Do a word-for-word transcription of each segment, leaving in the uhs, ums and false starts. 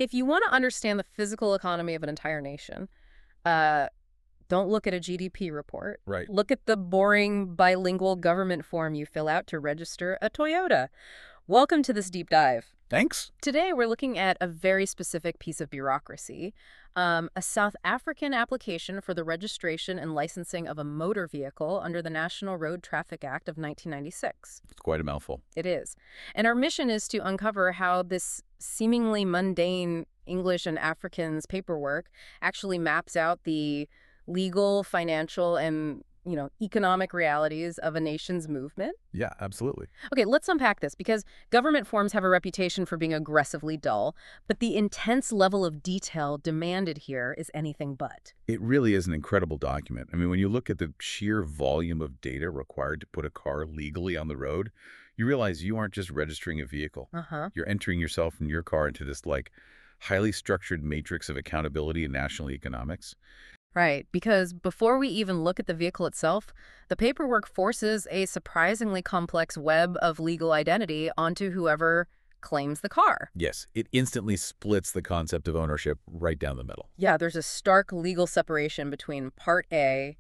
If you want to understand the physical economy of an entire nation, uh, don't look at a G D P report. Right. Look at the boring bilingual government form you fill out to register a Toyota. Welcome to this deep dive. Thanks. Today, we're looking at a very specific piece of bureaucracy, um, a South African application for the registration and licensing of a motor vehicle under the National Road Traffic Act of nineteen ninety-six. It's quite a mouthful. It is. And our mission is to uncover how this seemingly mundane English and Afrikaans paperwork actually maps out the legal, financial, and you know, economic realities of a nation's movement. Yeah, absolutely. Okay, let's unpack this because government forms have a reputation for being aggressively dull, but the intense level of detail demanded here is anything but. It really is an incredible document. I mean, when you look at the sheer volume of data required to put a car legally on the road, you realize you aren't just registering a vehicle. Uh-huh. You're entering yourself and your car into this, like, highly structured matrix of accountability and national economics. Right, because before we even look at the vehicle itself, the paperwork forces a surprisingly complex web of legal identity onto whoever claims the car. Yes, it instantly splits the concept of ownership right down the middle. Yeah, there's a stark legal separation between Part A,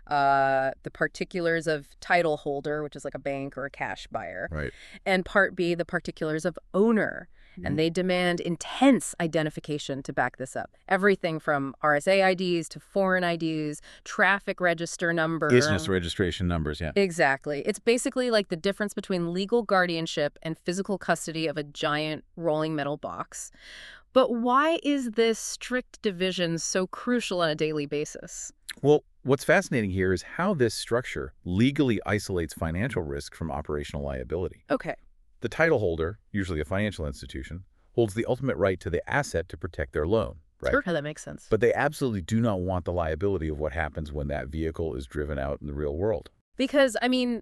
uh, the particulars of title holder, which is like a bank or a cash buyer, Right. and Part B, the particulars of owner. And they demand intense identification to back this up. Everything from R S A I Ds to foreign I Ds, traffic register number. Business registration numbers, yeah. Exactly. It's basically like the difference between legal guardianship and physical custody of a giant rolling metal box. But why is this strict division so crucial on a daily basis? Well, what's fascinating here is how this structure legally isolates financial risk from operational liability. Okay. The title holder, usually a financial institution, holds the ultimate right to the asset to protect their loan, right? Sure, that makes sense. But they absolutely do not want the liability of what happens when that vehicle is driven out in the real world. Because, I mean,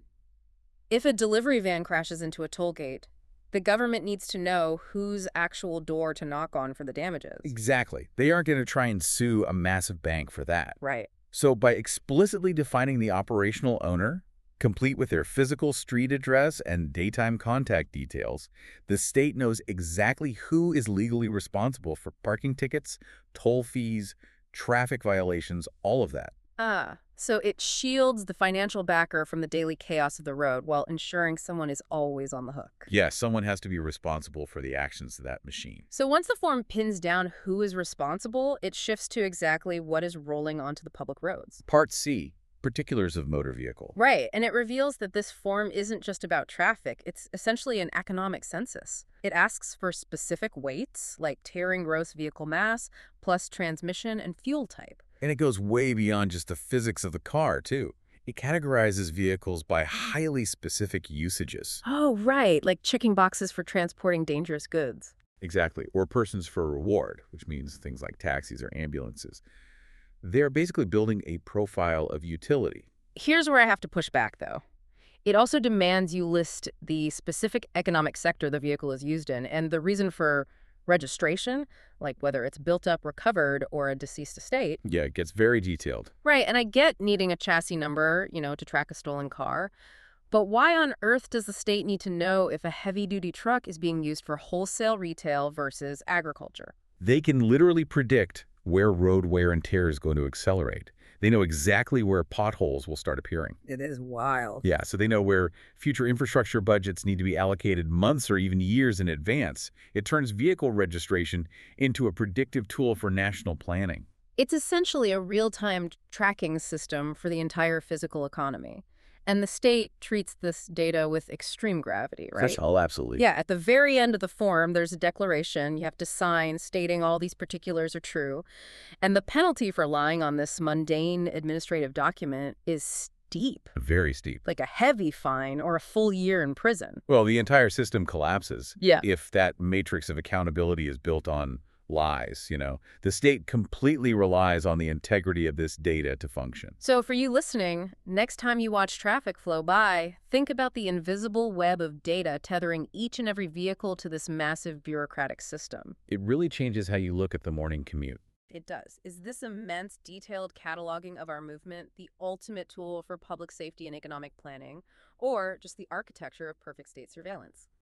if a delivery van crashes into a toll gate, the government needs to know whose actual door to knock on for the damages. Exactly. They aren't going to try and sue a massive bank for that. Right. So by explicitly defining the operational owner, complete with their physical street address and daytime contact details, the state knows exactly who is legally responsible for parking tickets, toll fees, traffic violations, all of that. Ah, so it shields the financial backer from the daily chaos of the road while ensuring someone is always on the hook. Yes, someone has to be responsible for the actions of that machine. So once the form pins down who is responsible, it shifts to exactly what is rolling onto the public roads. Part C, particulars of motor vehicle. Right, and it reveals that this form isn't just about traffic, it's essentially an economic census. It asks for specific weights, like tearing gross vehicle mass, plus transmission and fuel type. And it goes way beyond just the physics of the car, too. It categorizes vehicles by highly specific usages. Oh, right, like checking boxes for transporting dangerous goods. Exactly, or persons for reward, which means things like taxis or ambulances. They're basically building a profile of utility. Here's where I have to push back, though. It also demands you list the specific economic sector the vehicle is used in and the reason for registration, like whether it's built up, recovered, or a deceased estate. Yeah, it gets very detailed. Right, and I get needing a chassis number, you know, to track a stolen car. But why on earth does the state need to know if a heavy-duty truck is being used for wholesale retail versus agriculture? They can literally predict where road wear and tear is going to accelerate. They know exactly where potholes will start appearing. It is wild. Yeah, so they know where future infrastructure budgets need to be allocated months or even years in advance. It turns vehicle registration into a predictive tool for national planning. It's essentially a real-time tracking system for the entire physical economy. And the state treats this data with extreme gravity, right? That's all, absolutely. Yeah, at the very end of the form, there's a declaration you have to sign stating all these particulars are true. And the penalty for lying on this mundane administrative document is steep, Very steep. like a heavy fine or a full year in prison. Well, the entire system collapses Yeah. if that matrix of accountability is built on lies, you know. The state completely relies on the integrity of this data to function. So for you listening, next time you watch traffic flow by, think about the invisible web of data tethering each and every vehicle to this massive bureaucratic system. It really changes how you look at the morning commute. It does. Is this immense, detailed cataloging of our movement the ultimate tool for public safety and economic planning, or just the architecture of perfect state surveillance?